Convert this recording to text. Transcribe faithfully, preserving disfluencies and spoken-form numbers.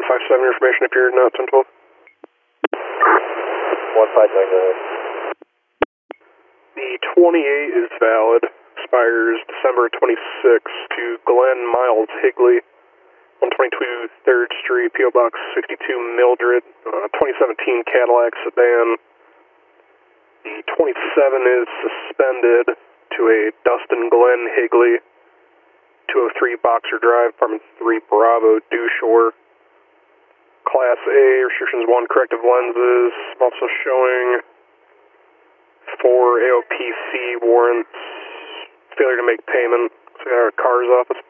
five seven information if you're not ten twelve. one five Tango. The twenty-eight is valid. Expires December twenty-sixth to Glenn Miles Higley, one twenty-two third Street, P O Box sixty-two, Mildred, uh, twenty seventeen Cadillac sedan. The twenty-seven is suspended to a Dustin Glenn Higley, two oh three Boxer Drive, apartment three Bravo, Dewshore. Class A, restrictions one, corrective lenses. Also showing four A O P C warrants, failure to make payment. So we got our car's office.